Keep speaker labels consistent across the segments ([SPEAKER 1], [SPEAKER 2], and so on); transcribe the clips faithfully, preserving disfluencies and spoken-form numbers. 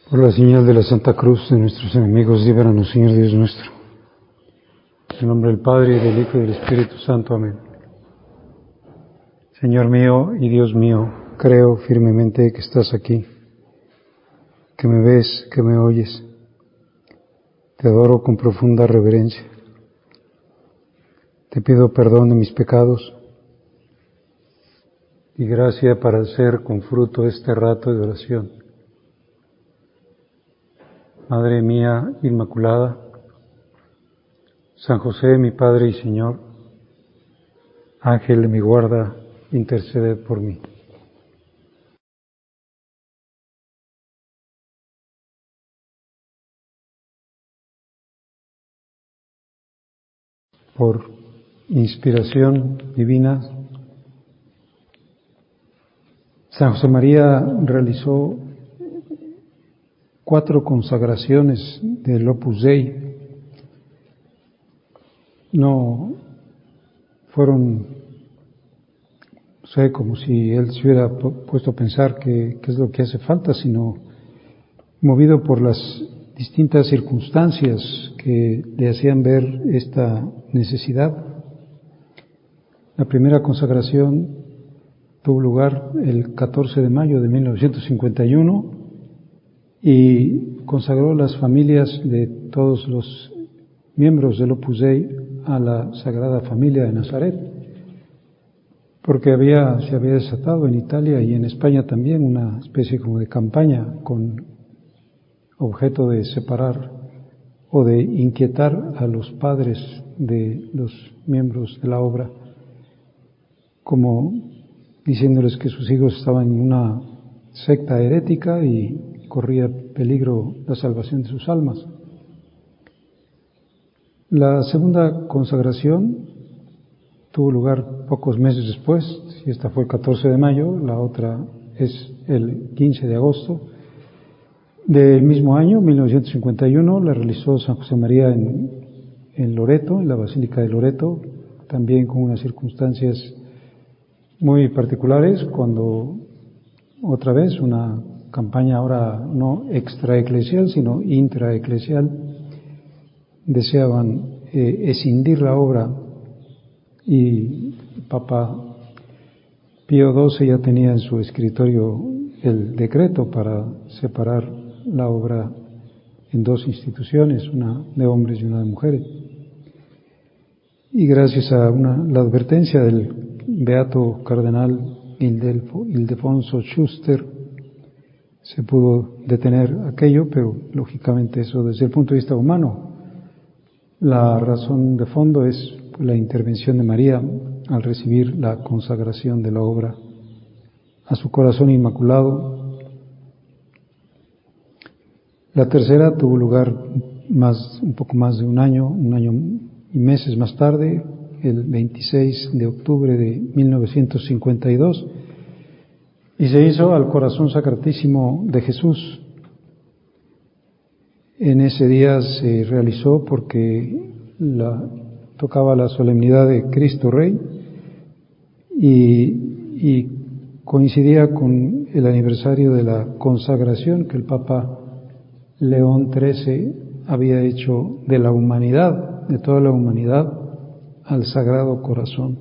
[SPEAKER 1] Por la señal de la Santa Cruz de nuestros enemigos, líbranos, Señor Dios nuestro. En el nombre del Padre, y del Hijo, y del Espíritu Santo. Amén. Señor mío y Dios mío, creo firmemente que estás aquí, que me ves, que me oyes. Te adoro con profunda reverencia. Te pido perdón de mis pecados y gracia para hacer con fruto este rato de oración. Madre mía Inmaculada, San José, mi Padre y Señor, Ángel de mi guarda, interceded por mí. Por inspiración divina, San José María realizó cuatro consagraciones del Opus Dei. No fueron, no sé, como si él se hubiera puesto a pensar qué es lo que hace falta, sino movido por las distintas circunstancias que le hacían ver esta necesidad. La primera consagración tuvo lugar el catorce de mayo de mil novecientos cincuenta y uno y consagró las familias de todos los miembros del Opus Dei a la Sagrada Familia de Nazaret, porque había, se había desatado en Italia y en España también una especie como de campaña con objeto de separar o de inquietar a los padres de los miembros de la obra, como diciéndoles que sus hijos estaban en una secta herética y corría peligro la salvación de sus almas. La segunda consagración tuvo lugar pocos meses después, y esta fue el catorce de mayo, la otra es el quince de agosto del mismo año, mil novecientos cincuenta y uno, la realizó San José María en, en Loreto, en la Basílica de Loreto, también con unas circunstancias muy particulares, cuando otra vez una campaña ahora no extraeclesial, sino intraeclesial, deseaban eh, escindir la obra, y el Papa Pío doce ya tenía en su escritorio el decreto para separar la obra en dos instituciones, una de hombres y una de mujeres. Y gracias a una, la advertencia del beato cardenal Ildelfo, Ildefonso Schuster, se pudo detener aquello, pero lógicamente eso desde el punto de vista humano. La razón de fondo es la intervención de María al recibir la consagración de la obra a su corazón inmaculado. La tercera tuvo lugar más, un poco más de un año, un año y meses más tarde, el veintiséis de octubre de mil novecientos cincuenta y dos, y se hizo al corazón sacratísimo de Jesús. En ese día se realizó porque la, tocaba la solemnidad de Cristo Rey y, y coincidía con el aniversario de la consagración que el Papa León trece había hecho de la humanidad, de toda la humanidad, al Sagrado Corazón.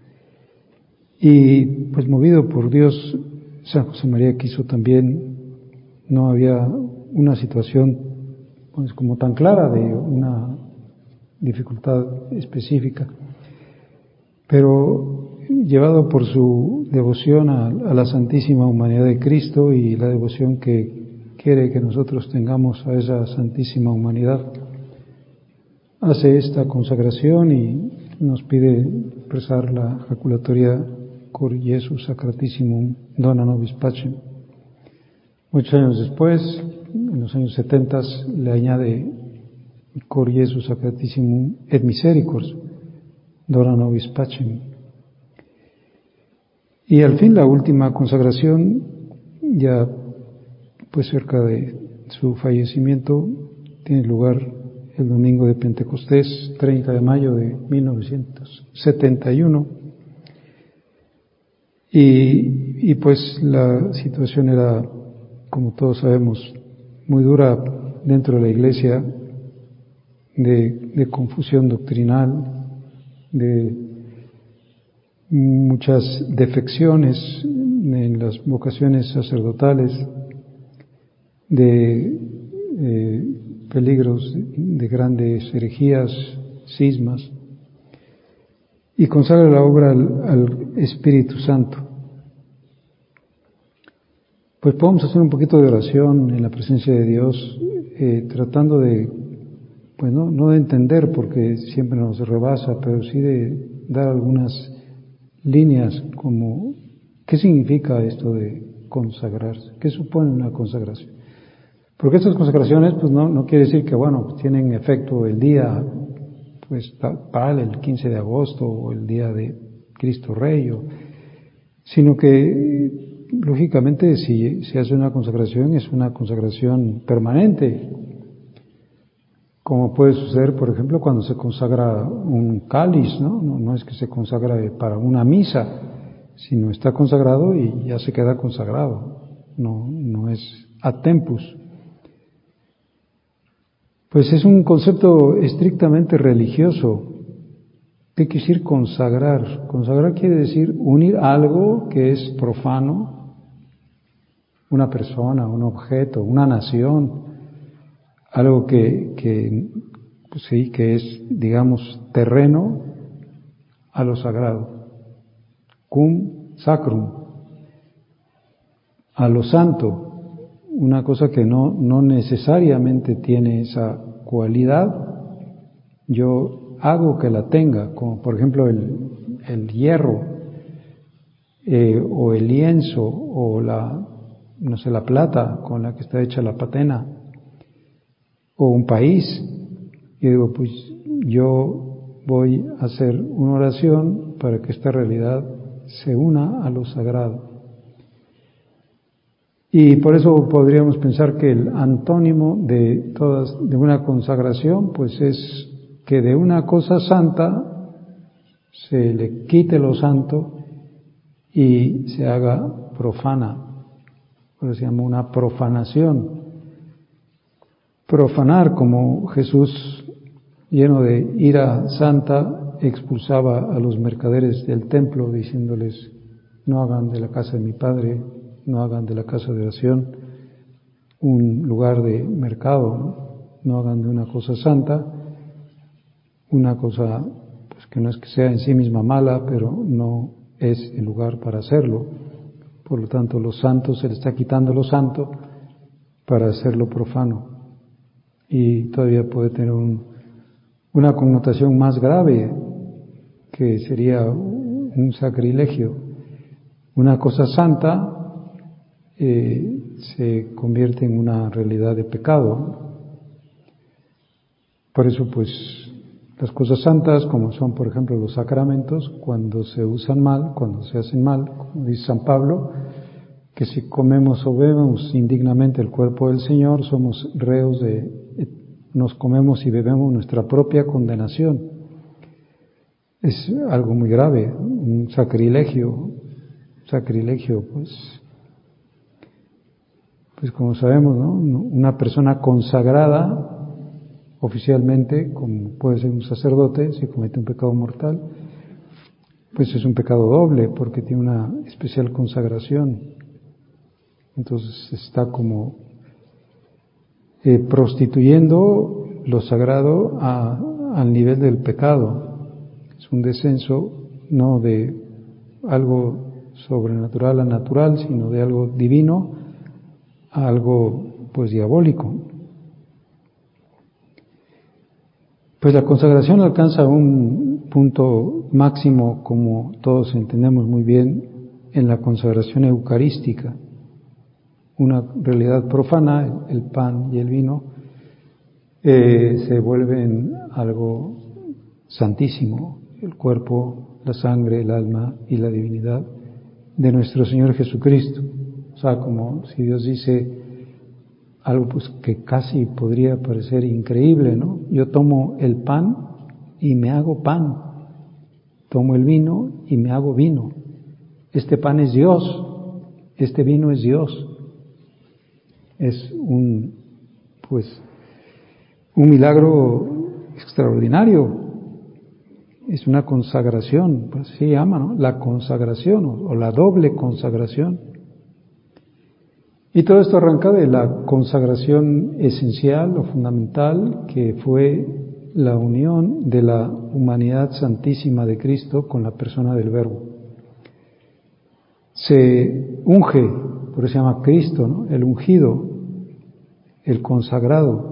[SPEAKER 1] Y pues movido por Dios, San José María quiso también, no había una situación pues como tan clara de una dificultad específica, pero llevado por su devoción a, a la Santísima Humanidad de Cristo y la devoción que quiere que nosotros tengamos a esa Santísima Humanidad, hace esta consagración y nos pide expresar la jaculatoria Cor Jesu Sacratissimum Dona Nobis Pacem. Muchos años después, en los años setenta, le añade Cor Jesu Sacratissimum et Misericors Dona Nobis Pacem. Y al fin la última consagración, ya pues cerca de su fallecimiento, tiene lugar el domingo de Pentecostés, treinta de mayo de mil novecientos setenta y uno, y, y pues la situación era, como todos sabemos, muy dura dentro de la iglesia, de, de confusión doctrinal, de muchas defecciones en las vocaciones sacerdotales, de eh, peligros de grandes herejías, cismas, y consagra la obra al, al Espíritu Santo. Pues podemos hacer un poquito de oración en la presencia de Dios, eh, tratando de, pues no, no de entender porque siempre nos rebasa, pero sí de dar algunas líneas como, ¿qué significa esto de consagrarse? ¿Qué supone una consagración? Porque estas consagraciones, pues no, no quiere decir que, bueno, pues tienen efecto el día, pues tal, el quince de agosto, o el día de Cristo Rey, o, sino que, lógicamente, si se hace una consagración, es una consagración permanente, como puede suceder, por ejemplo, cuando se consagra un cáliz, ¿no? No, no es que se consagra para una misa, sino está consagrado y ya se queda consagrado, no, no es ad tempus. Pues es un concepto estrictamente religioso. ¿Qué quiere decir consagrar? Consagrar quiere decir unir algo que es profano, una persona, un objeto, una nación, algo que, que pues sí, que es, digamos, terreno, a lo sagrado. Cum sacrum, a lo santo. Una cosa que no, no necesariamente tiene esa cualidad, yo hago que la tenga, como por ejemplo el, el hierro, eh, o el lienzo, o la, no sé, la plata con la que está hecha la patena, o un país. Yo digo, pues yo voy a hacer una oración para que esta realidad se una a lo sagrado. Y por eso podríamos pensar que el antónimo de todas, de una consagración, pues es que de una cosa santa se le quite lo santo y se haga profana. Por eso se llama una profanación. Profanar, como Jesús, lleno de ira santa, expulsaba a los mercaderes del templo diciéndoles: no hagan de la casa de mi Padre, no hagan de la casa de oración un lugar de mercado, ¿no? No hagan de una cosa santa una cosa, pues que no es que sea en sí misma mala, pero no es el lugar para hacerlo. Por lo tanto, los santos, se le está quitando lo santo para hacerlo profano. Y todavía puede tener un, una connotación más grave, que sería un sacrilegio. Una cosa santa eh, se convierte en una realidad de pecado. Por eso, pues, las cosas santas, como son, por ejemplo, los sacramentos, cuando se usan mal, cuando se hacen mal, como dice San Pablo, que si comemos o bebemos indignamente el cuerpo del Señor, somos reos de, nos comemos y bebemos nuestra propia condenación. Es algo muy grave, un sacrilegio, sacrilegio, pues, pues como sabemos, ¿no? Una persona consagrada oficialmente, como puede ser un sacerdote, si comete un pecado mortal, pues es un pecado doble, porque tiene una especial consagración. Entonces está como eh, prostituyendo lo sagrado a, al nivel del pecado. Es un descenso no de algo sobrenatural a natural, sino de algo divino a algo pues diabólico. Pues la consagración alcanza un punto máximo, como todos entendemos muy bien, en la consagración eucarística. Una realidad profana, el pan y el vino, eh, se vuelven algo santísimo, el cuerpo, la sangre, el alma y la divinidad de nuestro Señor Jesucristo. O sea, como si Dios dice algo pues que casi podría parecer increíble, ¿no? Yo tomo el pan y me hago pan, tomo el vino y me hago vino. Este pan es Dios, este vino es Dios. Es un pues un milagro extraordinario. Es una consagración, pues así se llama, ¿no? La consagración o, o la doble consagración. Y todo esto arranca de la consagración esencial o fundamental, que fue la unión de la humanidad santísima de Cristo con la persona del Verbo. Se unge, por eso se llama Cristo, ¿no? El ungido, el consagrado.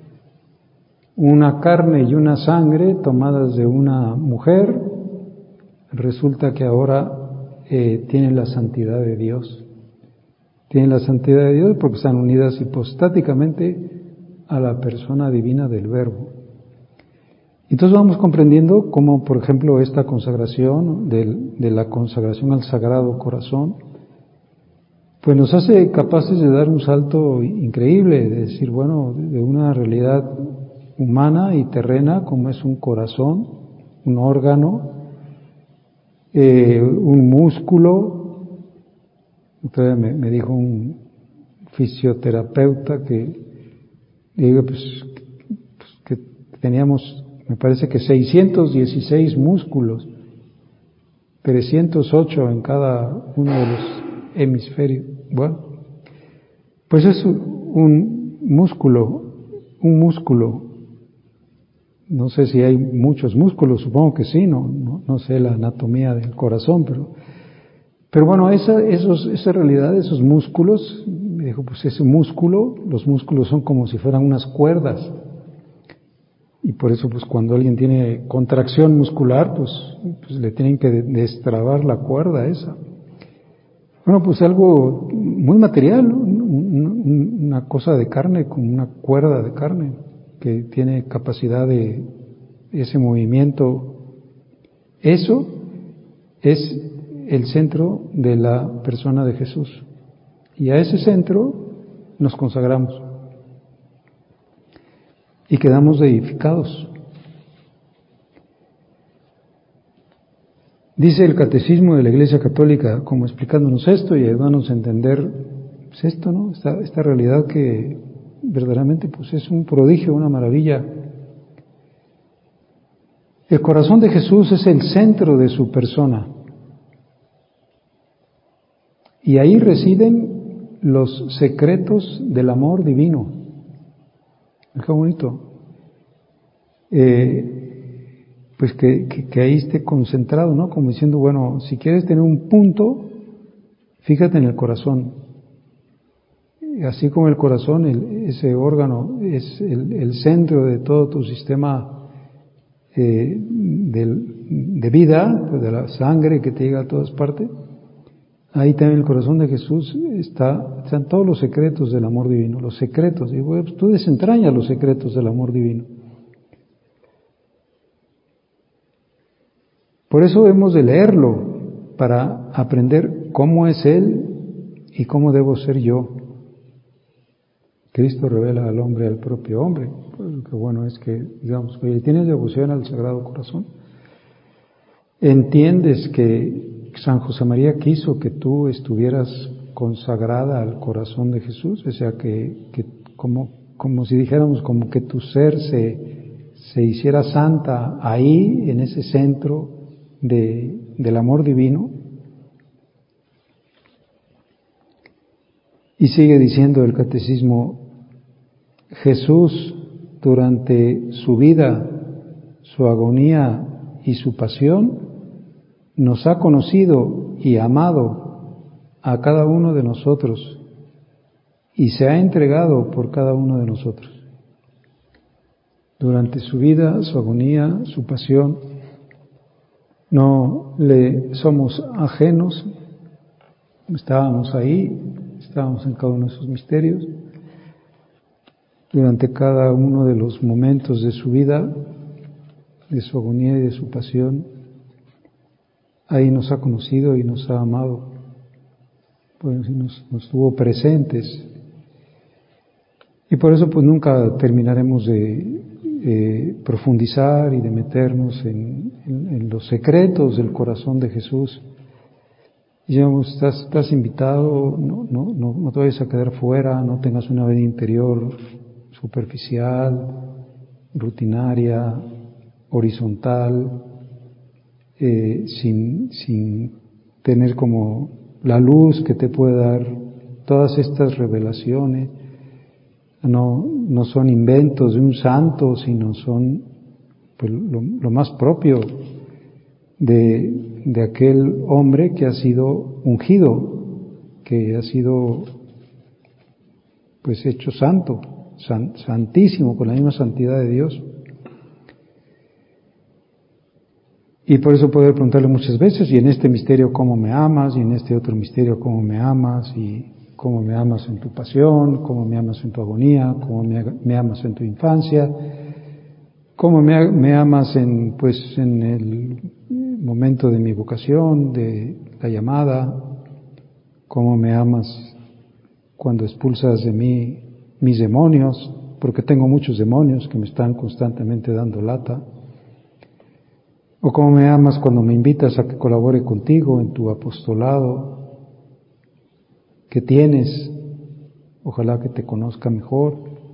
[SPEAKER 1] Una carne y una sangre tomadas de una mujer, resulta que ahora eh, tienen la santidad de Dios. Tienen la santidad de Dios porque están unidas hipostáticamente a la persona divina del Verbo. Entonces vamos comprendiendo cómo, por ejemplo, esta consagración, de, de la consagración al Sagrado Corazón, pues nos hace capaces de dar un salto increíble, de decir, bueno, de una realidad humana y terrena como es un corazón, un órgano, eh, un músculo. Entonces me, me dijo un fisioterapeuta que, digo, pues, pues que teníamos, me parece que seiscientos dieciséis músculos, trescientos ocho en cada uno de los hemisferios. Bueno, pues es un músculo, un músculo. No sé si hay muchos músculos, supongo que sí, no, no, no sé la anatomía del corazón, pero, pero bueno, esa, esos, esa realidad, esos músculos, me dijo, pues ese músculo, los músculos son como si fueran unas cuerdas, y por eso pues cuando alguien tiene contracción muscular, pues, pues le tienen que destrabar la cuerda esa. Bueno, pues algo muy material, ¿no? Una cosa de carne, como una cuerda de carne, que tiene capacidad de ese movimiento. Eso es el centro de la persona de Jesús. Y a ese centro nos consagramos. Y quedamos edificados. Dice el Catecismo de la Iglesia Católica, como explicándonos esto y ayudándonos a entender pues esto, ¿no? Esta, esta realidad que verdaderamente pues es un prodigio, una maravilla. El corazón de Jesús es el centro de su persona. Y ahí residen los secretos del amor divino. Qué bonito. Eh, pues que, que, que ahí esté concentrado, ¿no? Como diciendo, bueno, si quieres tener un punto, fíjate en el corazón. Así como el corazón, el, ese órgano es el, el centro de todo tu sistema eh, de, de vida, pues de la sangre que te llega a todas partes, ahí también el corazón de Jesús está, están todos los secretos del amor divino, los secretos, y bueno, tú desentrañas los secretos del amor divino. Por eso hemos de leerlo, para aprender cómo es Él y cómo debo ser yo. Cristo revela al hombre, al propio hombre. Pues lo que bueno es que, digamos, oye, ¿tienes devoción al Sagrado Corazón? ¿Entiendes que San José María quiso que tú estuvieras consagrada al corazón de Jesús? O sea, que, que como, como si dijéramos, como que tu ser se, se hiciera santa ahí, en ese centro de, del amor divino. Y sigue diciendo el Catecismo, Jesús durante su vida, su agonía y su pasión, nos ha conocido y amado a cada uno de nosotros y se ha entregado por cada uno de nosotros. Durante su vida, su agonía, su pasión, no le somos ajenos, estábamos ahí, estábamos en cada uno de sus misterios. Durante cada uno de los momentos de su vida, de su agonía y de su pasión, ahí nos ha conocido y nos ha amado, pues nos, nos tuvo presentes. Y por eso pues nunca terminaremos de eh, profundizar y de meternos en, en, en los secretos del corazón de Jesús. Y digamos, estás, estás invitado, no, no, no, no te vayas a quedar fuera, no tengas una vida interior superficial, rutinaria, horizontal, eh, sin, sin tener como la luz que te puede dar todas estas revelaciones. No, no son inventos de un santo, sino son pues, lo, lo más propio de, de aquel hombre que ha sido ungido, que ha sido pues hecho santo, san, santísimo, con la misma santidad de Dios. Y por eso poder preguntarle muchas veces, y en este misterio cómo me amas, y en este otro misterio cómo me amas, y cómo me amas en tu pasión, cómo me amas en tu agonía, cómo me, me amas en tu infancia, cómo me, me amas en, pues, en el momento de mi vocación, de la llamada, cómo me amas cuando expulsas de mí mis demonios, porque tengo muchos demonios que me están constantemente dando lata. O cómo me amas cuando me invitas a que colabore contigo en tu apostolado que tienes, ojalá que te conozca mejor.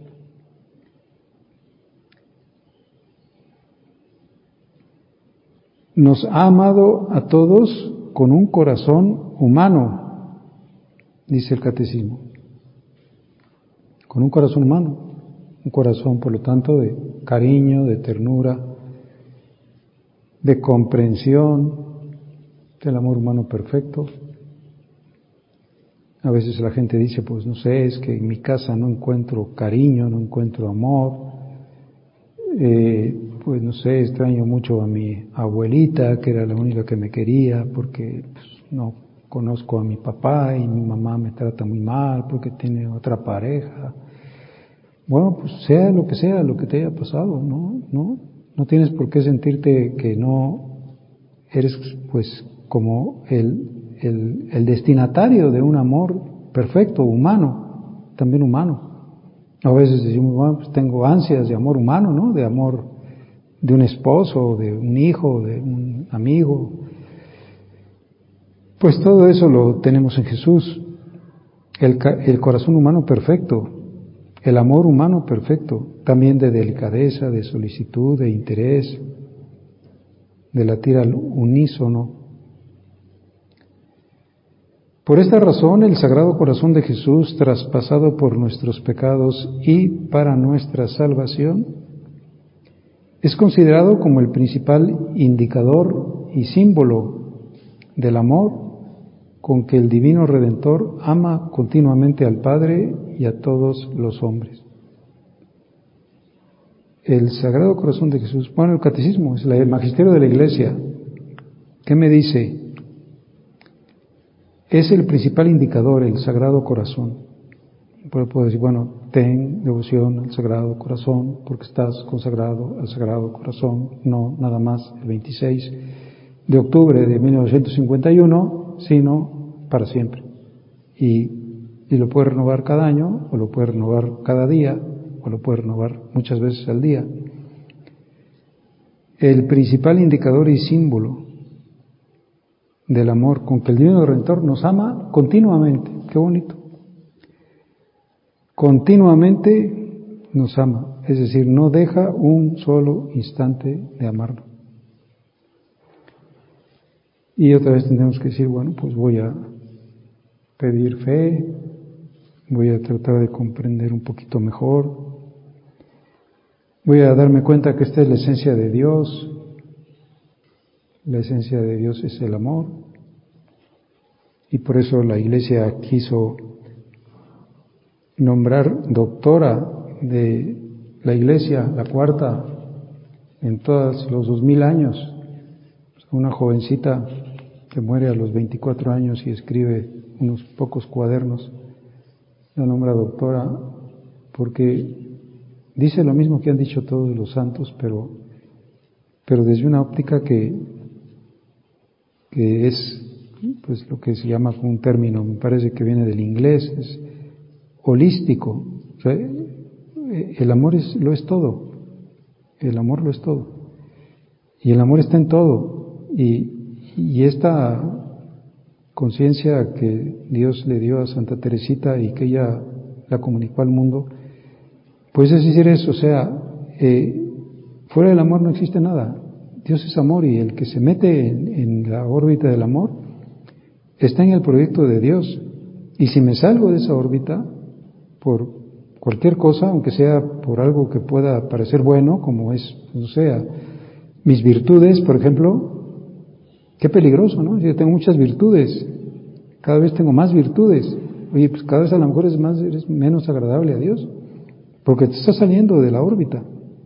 [SPEAKER 1] Nos ha amado a todos con un corazón humano, dice el catecismo, con un corazón humano, un corazón por lo tanto de cariño, de ternura, de comprensión, del amor humano perfecto. A veces la gente dice, pues no sé, es que en mi casa no encuentro cariño, no encuentro amor, eh, pues no sé, extraño mucho a mi abuelita, que era la única que me quería, porque pues, no conozco a mi papá y mi mamá me trata muy mal porque tiene otra pareja. Bueno, pues sea lo que sea, lo que te haya pasado, ¿no? No, no tienes por qué sentirte que no eres, pues, como el, el, el destinatario de un amor perfecto, humano, también humano. A veces decimos, bueno, pues tengo ansias de amor humano, ¿no? De amor de un esposo, de un hijo, de un amigo. Pues todo eso lo tenemos en Jesús. El, el corazón humano perfecto, el amor humano perfecto, también de delicadeza, de solicitud, de interés, de latir al unísono. Por esta razón, el Sagrado Corazón de Jesús, traspasado por nuestros pecados y para nuestra salvación, es considerado como el principal indicador y símbolo del amor con que el Divino Redentor ama continuamente al Padre y a todos los hombres. El Sagrado Corazón de Jesús, bueno, el Catecismo, es el Magisterio de la Iglesia. ¿Qué me dice? Es el principal indicador, el Sagrado Corazón. Pero puedo decir, bueno, ten devoción al Sagrado Corazón porque estás consagrado al Sagrado Corazón, no nada más el veintiséis de octubre de mil novecientos cincuenta y uno, sino para siempre. Y, y lo puedes renovar cada año, o lo puedes renovar cada día, o lo puedes renovar muchas veces al día. El principal indicador y símbolo del amor con que el Divino Redentor nos ama continuamente. Qué bonito. Continuamente nos ama, es decir, no deja un solo instante de amarnos. Y otra vez tendremos que decir, bueno, pues voy a pedir fe, voy a tratar de comprender un poquito mejor, voy a darme cuenta que esta es la esencia de Dios. La esencia de Dios es el amor, y por eso la Iglesia quiso nombrar doctora de la Iglesia, la cuarta, en todos los dos mil años, una jovencita que muere a los veinticuatro años y escribe unos pocos cuadernos, la nombra doctora porque dice lo mismo que han dicho todos los santos, pero, pero desde una óptica que, que es pues lo que se llama con un término, me parece que viene del inglés, es holístico. O sea, el amor es, lo es todo, el amor lo es todo, y el amor está en todo, y, y esta conciencia que Dios le dio a Santa Teresita y que ella la comunicó al mundo, Puedes decir eso, o sea, eh, fuera del amor no existe nada. Dios es amor y el que se mete en, en la órbita del amor está en el proyecto de Dios. Y si me salgo de esa órbita por cualquier cosa, aunque sea por algo que pueda parecer bueno, como es, o sea, mis virtudes, por ejemplo, qué peligroso, ¿no? Yo tengo muchas virtudes, cada vez tengo más virtudes. Oye, pues cada vez a lo mejor es más, eres menos agradable a Dios, porque te estás saliendo de la órbita.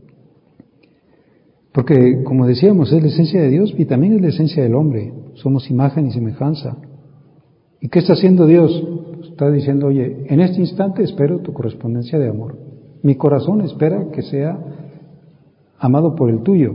[SPEAKER 1] Porque, como decíamos, es la esencia de Dios y también es la esencia del hombre. Somos imagen y semejanza. ¿Y qué está haciendo Dios? Pues está diciendo, oye, en este instante espero tu correspondencia de amor. Mi corazón espera que sea amado por el tuyo.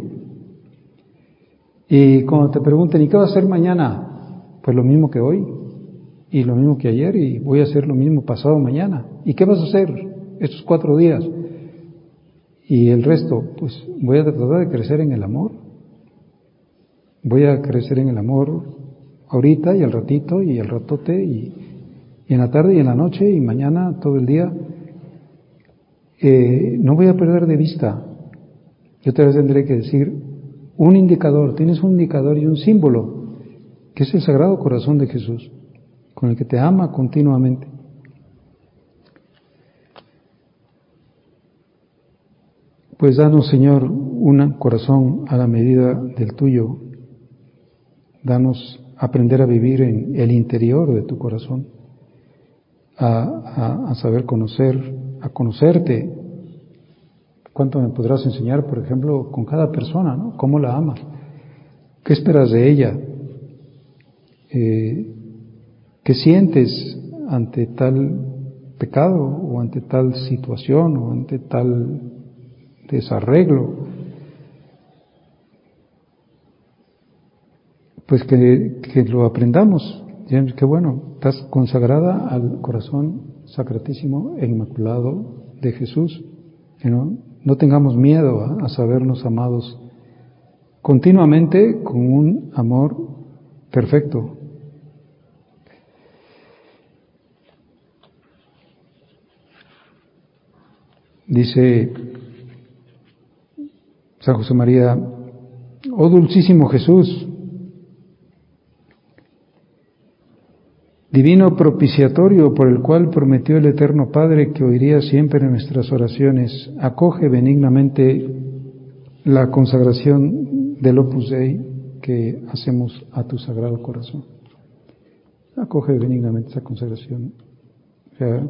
[SPEAKER 1] Y cuando te pregunten, ¿y qué vas a hacer mañana? Pues lo mismo que hoy, y lo mismo que ayer, y voy a hacer lo mismo pasado mañana. ¿Y qué vas a hacer estos cuatro días? Y el resto, pues voy a tratar de crecer en el amor. Voy a crecer en el amor ahorita y al ratito y al ratote y, y en la tarde y en la noche y mañana todo el día. Eh, no voy a perder de vista. Yo te tendré que decir un indicador. Tienes un indicador y un símbolo, que es el Sagrado Corazón de Jesús, con el que te ama continuamente. Pues danos, Señor, un corazón a la medida del tuyo. Danos aprender a vivir en el interior de tu corazón, a, a, a saber conocer, a conocerte. ¿Cuánto me podrás enseñar, por ejemplo, con cada persona, ¿no? ¿Cómo la amas? ¿Qué esperas de ella? Eh, ¿Qué sientes ante tal pecado o ante tal situación o ante tal desarreglo? Pues que, que lo aprendamos. Qué bueno, estás consagrada al corazón sacratísimo e inmaculado de Jesús. ¿No? No tengamos miedo a, a sabernos amados continuamente con un amor perfecto. Dice San José María, oh dulcísimo Jesús, divino propiciatorio por el cual prometió el Eterno Padre que oiría siempre nuestras oraciones, acoge benignamente la consagración del Opus Dei que hacemos a tu Sagrado Corazón. Acoge benignamente esa consagración. O sea,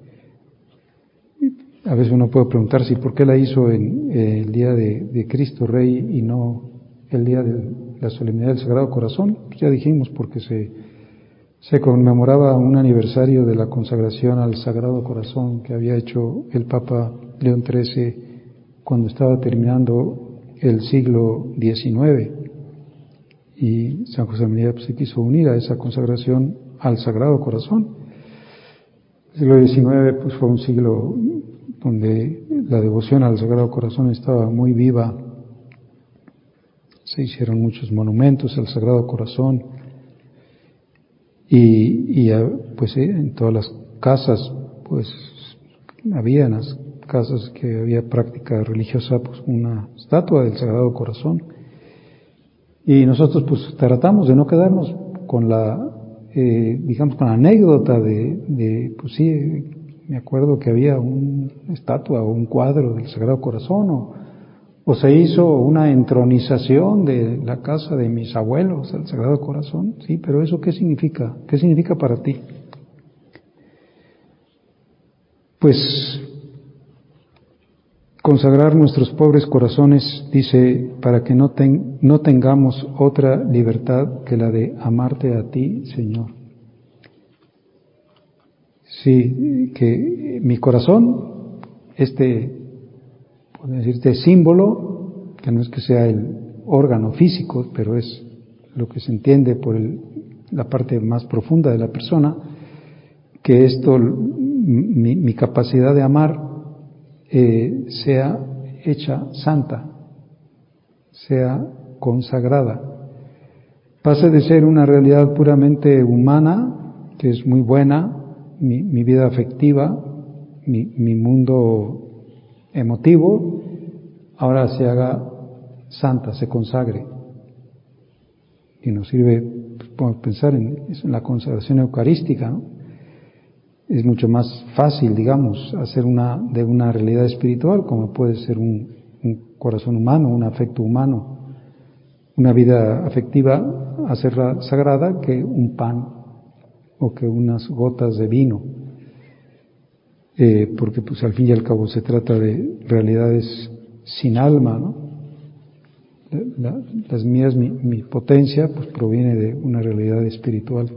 [SPEAKER 1] a veces uno puede preguntarse ¿por qué la hizo en eh, el día de, de Cristo Rey y no el día de la solemnidad del Sagrado Corazón? Pues ya dijimos, porque se, se conmemoraba un aniversario de la consagración al Sagrado Corazón que había hecho el Papa León trece cuando estaba terminando el siglo diecinueve. Y San José María pues, se quiso unir a esa consagración al Sagrado Corazón. El siglo diecinueve pues, fue un siglo donde la devoción al Sagrado Corazón estaba muy viva. Se hicieron muchos monumentos al Sagrado Corazón y, y pues en todas las casas pues había en las casas que había práctica religiosa pues una estatua del Sagrado Corazón. Y nosotros pues tratamos de no quedarnos con la, eh, digamos, con la anécdota de, de, pues sí, me acuerdo que había una estatua o un cuadro del Sagrado Corazón, o, o se hizo una entronización de la casa de mis abuelos al Sagrado Corazón, sí, pero ¿eso qué significa? ¿Qué significa para ti? Pues consagrar nuestros pobres corazones, dice, para que no, ten, no tengamos otra libertad que la de amarte a ti, Señor. Sí, que mi corazón, este, puedo decir, este símbolo, que no es que sea el órgano físico, pero es lo que se entiende por el, la parte más profunda de la persona, que esto, mi, mi capacidad de amar, Eh, sea hecha santa, sea consagrada, pase de ser una realidad puramente humana, que es muy buena, mi, mi vida afectiva, mi, mi mundo emotivo, ahora se haga santa, se consagre. Y nos sirve, pues, podemos pensar en, en la consagración eucarística, ¿no? Es mucho más fácil, digamos, hacer una de una realidad espiritual, como puede ser un, un corazón humano, un afecto humano, una vida afectiva, hacerla sagrada, que un pan o que unas gotas de vino, eh, porque pues al fin y al cabo se trata de realidades sin alma, ¿no? La, la, las mías, mi, mi potencia, pues proviene de una realidad espiritual.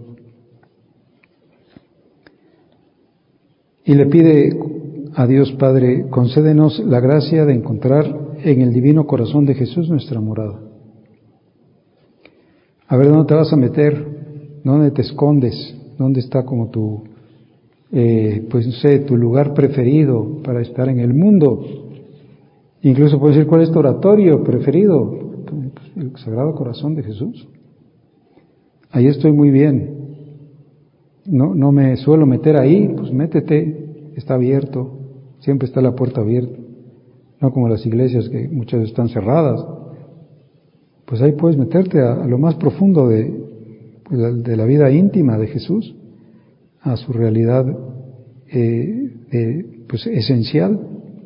[SPEAKER 1] Y le pide a Dios Padre, concédenos la gracia de encontrar en el divino corazón de Jesús nuestra morada. A ver, ¿dónde te vas a meter? ¿Dónde te escondes? ¿Dónde está como tu, eh, pues no sé, tu lugar preferido para estar en el mundo? Incluso puedes decir, ¿cuál es tu oratorio preferido? Pues el Sagrado Corazón de Jesús. Ahí estoy muy bien. No, no me suelo meter ahí, pues métete, está abierto, siempre está la puerta abierta. No como las iglesias que muchas veces están cerradas. Pues ahí puedes meterte a, a lo más profundo de, de la vida íntima de Jesús, a su realidad eh, eh, pues esencial.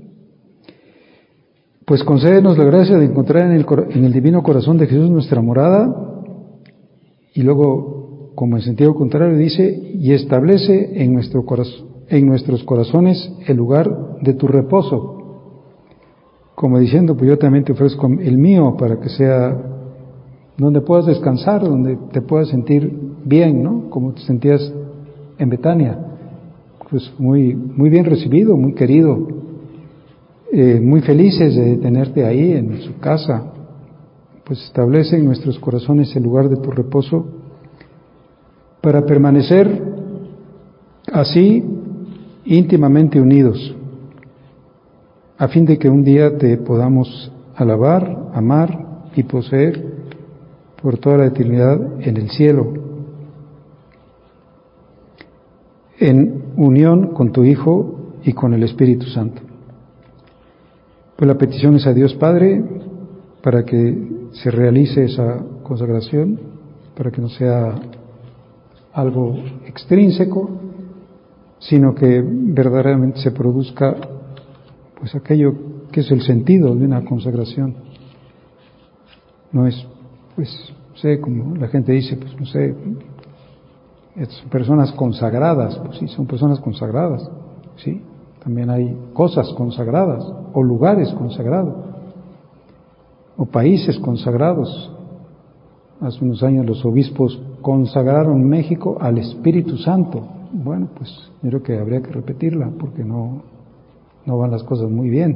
[SPEAKER 1] Pues concédenos la gracia de encontrar en el, en el divino corazón de Jesús nuestra morada, y luego, como en sentido contrario, dice, y establece en, nuestro corazón, en nuestros corazones el lugar de tu reposo. Como diciendo, pues yo también te ofrezco el mío para que sea donde puedas descansar, donde te puedas sentir bien, ¿no? Como te sentías en Betania, pues muy, muy bien recibido, muy querido, eh, muy felices de tenerte ahí en su casa. Pues establece en nuestros corazones el lugar de tu reposo para permanecer así íntimamente unidos, a fin de que un día te podamos alabar, amar y poseer por toda la eternidad en el cielo, en unión con tu Hijo y con el Espíritu Santo. Pues la petición es a Dios Padre para que se realice esa consagración, para que no sea algo extrínseco, sino que verdaderamente se produzca pues aquello que es el sentido de una consagración. No es, pues, no sé, como la gente dice, pues, no sé, son personas consagradas, pues sí, son personas consagradas, sí. También hay cosas consagradas, o lugares consagrados, o países consagrados. Hace unos años los obispos consagraron México al Espíritu Santo. Bueno, pues yo creo que habría que repetirla, porque no, no van las cosas muy bien.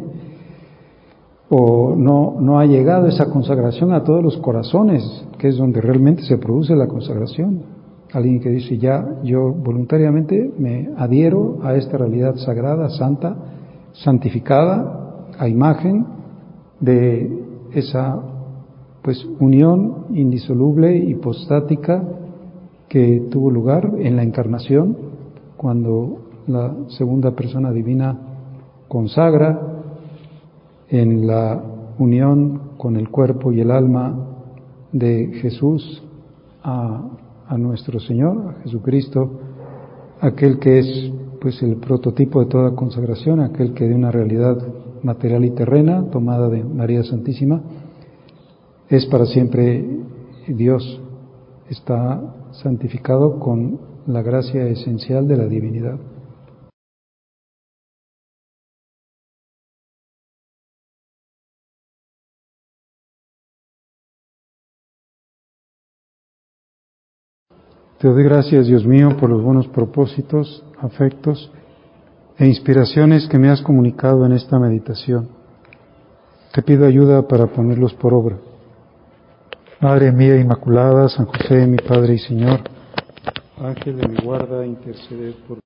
[SPEAKER 1] O no, no ha llegado esa consagración a todos los corazones, que es donde realmente se produce la consagración. Alguien que dice, ya, yo voluntariamente me adhiero a esta realidad sagrada, santa, santificada, a imagen de esa, pues, unión indisoluble, hipostática, que tuvo lugar en la encarnación, cuando la segunda persona divina consagra en la unión con el cuerpo y el alma de Jesús a, a nuestro Señor, a Jesucristo, aquel que es pues el prototipo de toda consagración, aquel que de una realidad material y terrena, tomada de María Santísima, es para siempre Dios, está santificado con la gracia esencial de la divinidad. Te doy gracias, Dios mío, por los buenos propósitos, afectos e inspiraciones que me has comunicado en esta meditación. Te pido ayuda para ponerlos por obra. Madre mía Inmaculada, San José, mi Padre y Señor, Ángel de mi guarda, interceded por